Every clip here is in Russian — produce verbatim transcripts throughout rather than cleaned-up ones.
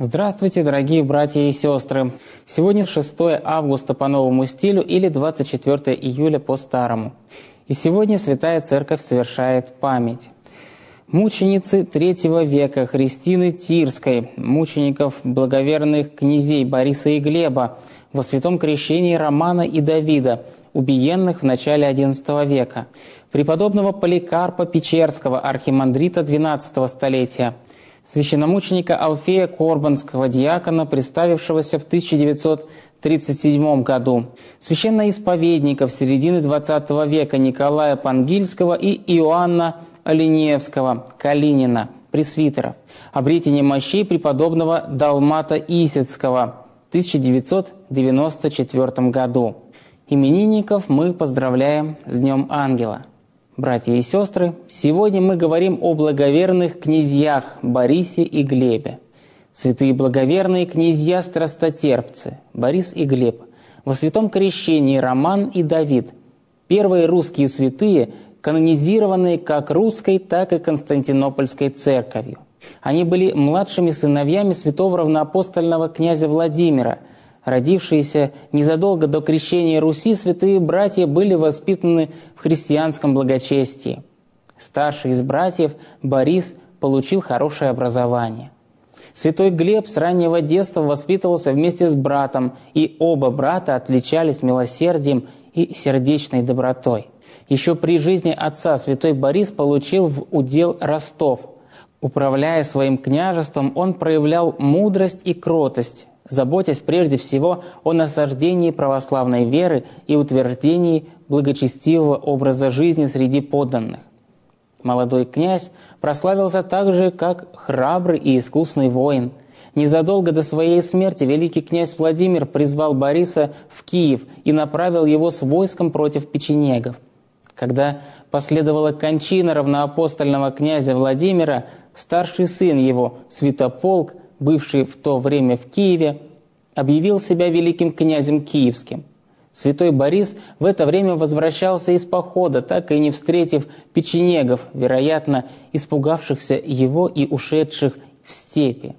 Здравствуйте, дорогие братья и сестры! Сегодня шестое августа по новому стилю или двадцать четвёртое июля по старому. И сегодня Святая Церковь совершает память мученицы третьего века Христины Тирской, мучеников благоверных князей Бориса и Глеба, во святом крещении Романа и Давида, убиенных в начале одиннадцатого века, преподобного Поликарпа Печерского, архимандрита двенадцатого столетия, священномученика Алфея Корбанского, диакона, представившегося в тысяча девятьсот тридцать седьмом году, священноисповедников середины двадцатого века Николая Пангильского и Иоанна Оленевского, Калинина, пресвитеров, обретение мощей преподобного Далмата Исетского в тысяча девятьсот девяносто четвёртом году. Именинников мы поздравляем с Днем Ангела. Братья и сестры, сегодня мы говорим о благоверных князьях Борисе и Глебе. Святые благоверные князья-страстотерпцы Борис и Глеб, во святом крещении Роман и Давид, первые русские святые, канонизированные как русской, так и константинопольской церковью. Они были младшими сыновьями святого равноапостольного князя Владимира. Родившиеся незадолго до крещения Руси, святые братья были воспитаны в христианском благочестии. Старший из братьев, Борис, получил хорошее образование. Святой Глеб с раннего детства воспитывался вместе с братом, и оба брата отличались милосердием и сердечной добротой. Еще при жизни отца святой Борис получил в удел Ростов. Управляя своим княжеством, он проявлял мудрость и кротость, заботясь прежде всего о насаждении православной веры и утверждении благочестивого образа жизни среди подданных. Молодой князь прославился также как храбрый и искусный воин. Незадолго до своей смерти великий князь Владимир призвал Бориса в Киев и направил его с войском против печенегов. Когда последовала кончина равноапостольного князя Владимира, старший сын его, Святополк, бывший в то время в Киеве, объявил себя великим князем киевским. Святой Борис в это время возвращался из похода, так и не встретив печенегов, вероятно, испугавшихся его и ушедших в степи.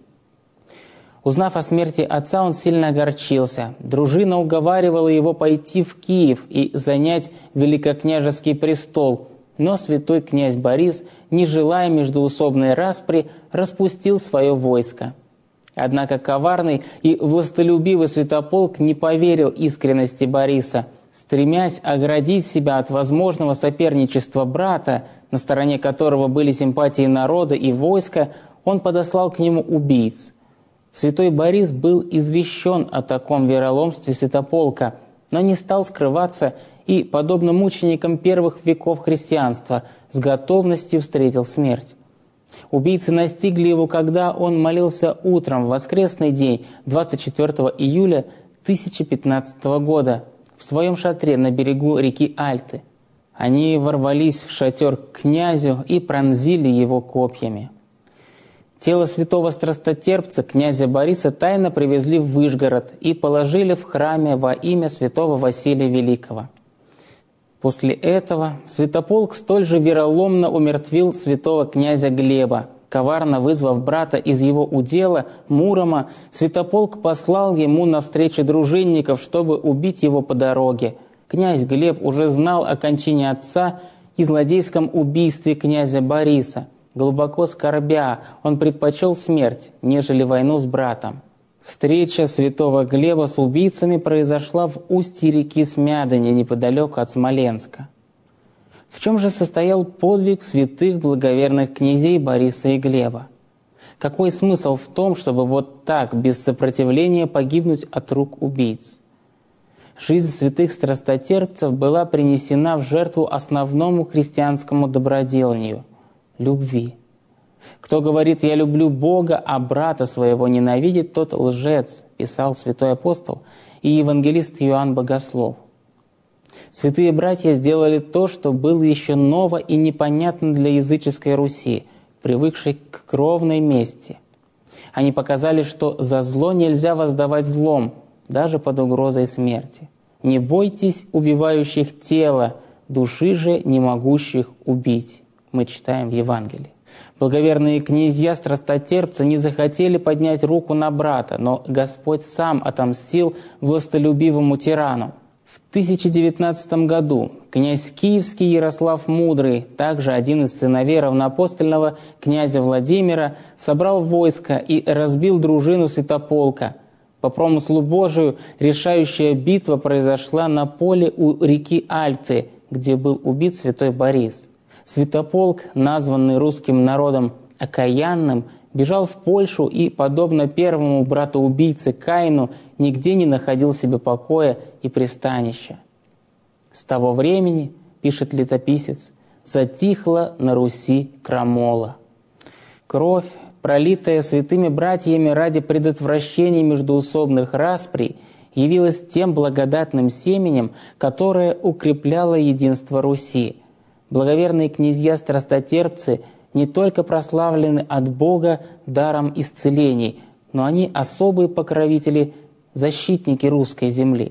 Узнав о смерти отца, он сильно огорчился. Дружина уговаривала его пойти в Киев и занять великокняжеский престол, но святой князь Борис, не желая междоусобной распри, распустил свое войско. Однако коварный и властолюбивый Святополк не поверил искренности Бориса. Стремясь оградить себя от возможного соперничества брата, на стороне которого были симпатии народа и войска, он подослал к нему убийц. Святой Борис был извещен о таком вероломстве Святополка, но не стал скрываться и, подобно мученикам первых веков христианства, с готовностью встретил смерть. Убийцы настигли его, когда он молился утром в воскресный день двадцать четвёртого июля тысяча пятнадцатого года в своем шатре на берегу реки Альты. Они ворвались в шатер к князю и пронзили его копьями. Тело святого страстотерпца князя Бориса тайно привезли в Выжгород и положили в храме во имя святого Василия Великого. После этого Святополк столь же вероломно умертвил святого князя Глеба. Коварно вызвав брата из его удела, Мурома, Святополк послал ему навстречу дружинников, чтобы убить его по дороге. Князь Глеб уже знал о кончине отца и злодейском убийстве князя Бориса. Глубоко скорбя, он предпочел смерть, нежели войну с братом. Встреча святого Глеба с убийцами произошла в устье реки Смядыни, неподалеку от Смоленска. В чем же состоял подвиг святых благоверных князей Бориса и Глеба? Какой смысл в том, чтобы вот так, без сопротивления, погибнуть от рук убийц? Жизнь святых страстотерпцев была принесена в жертву основному христианскому доброделанию – любви. «Кто говорит, я люблю Бога, а брата своего ненавидит, тот лжец», писал святой апостол и евангелист Иоанн Богослов. Святые братья сделали то, что было еще ново и непонятно для языческой Руси, привыкшей к кровной мести. Они показали, что за зло нельзя воздавать злом, даже под угрозой смерти. «Не бойтесь убивающих тело, души же не могущих убить», мы читаем в Евангелии. Благоверные князья-страстотерпцы не захотели поднять руку на брата, но Господь сам отомстил властолюбивому тирану. В тысяча девятнадцатом году князь Киевский Ярослав Мудрый, также один из сыновей равноапостольного князя Владимира, собрал войско и разбил дружину Святополка. По промыслу Божию решающая битва произошла на поле у реки Альты, где был убит святой Борис. Святополк, названный русским народом окаянным, бежал в Польшу и, подобно первому брату-убийце Каину, нигде не находил себе покоя и пристанища. С того времени, пишет летописец, затихла на Руси крамола. Кровь, пролитая святыми братьями ради предотвращения междоусобных расприй, явилась тем благодатным семенем, которое укрепляло единство Руси. Благоверные князья-страстотерпцы не только прославлены от Бога даром исцелений, но они особые покровители, защитники русской земли.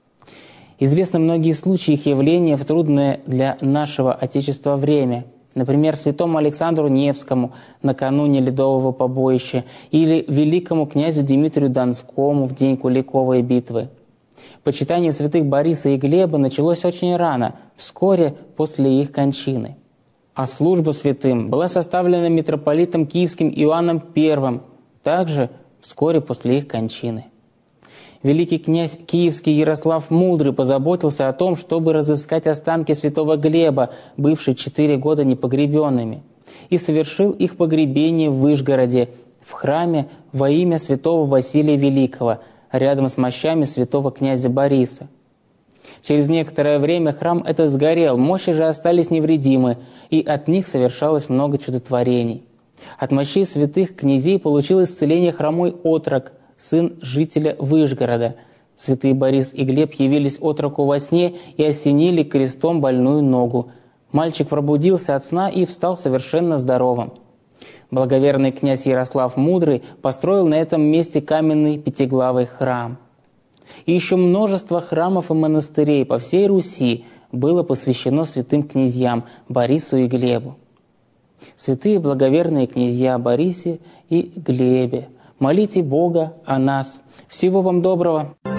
Известны многие случаи их явления в трудное для нашего Отечества время. Например, святому Александру Невскому накануне Ледового побоища или великому князю Дмитрию Донскому в день Куликовой битвы. Почитание святых Бориса и Глеба началось очень рано, вскоре после их кончины. А служба святым была составлена митрополитом Киевским Иоанном Первым, также вскоре после их кончины. Великий князь Киевский Ярослав Мудрый позаботился о том, чтобы разыскать останки святого Глеба, бывшие четыре года непогребенными, и совершил их погребение в Вышгороде, в храме во имя святого Василия Великого, рядом с мощами святого князя Бориса. Через некоторое время храм этот сгорел, мощи же остались невредимы, и от них совершалось много чудотворений. От мощей святых князей получил исцеление хромой отрок, сын жителя Вышгорода. Святые Борис и Глеб явились отроку во сне и осенили крестом больную ногу. Мальчик пробудился от сна и встал совершенно здоровым. Благоверный князь Ярослав Мудрый построил на этом месте каменный пятиглавый храм. И еще множество храмов и монастырей по всей Руси было посвящено святым князьям Борису и Глебу. Святые благоверные князья Борисе и Глебе, молите Бога о нас. Всего вам доброго!